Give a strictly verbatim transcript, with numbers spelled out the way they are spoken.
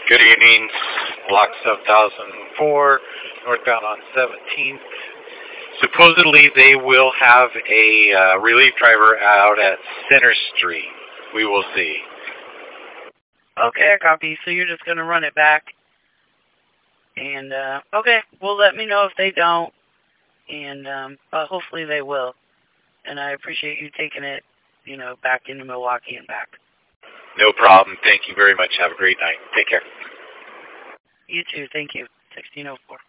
Good evening, Block seven thousand four, northbound on seventeenth. Supposedly they will have a uh, relief driver out at Center Street. We will see. Okay, I copy. So you're just going to run it back. And, uh, okay, well, let me know if they don't. And, um, but hopefully they will. And I appreciate you taking it, you know, back into Milwaukee and back. No problem. Thank you very much. Have a great night. Take care. You too. Thank you. sixteen oh four.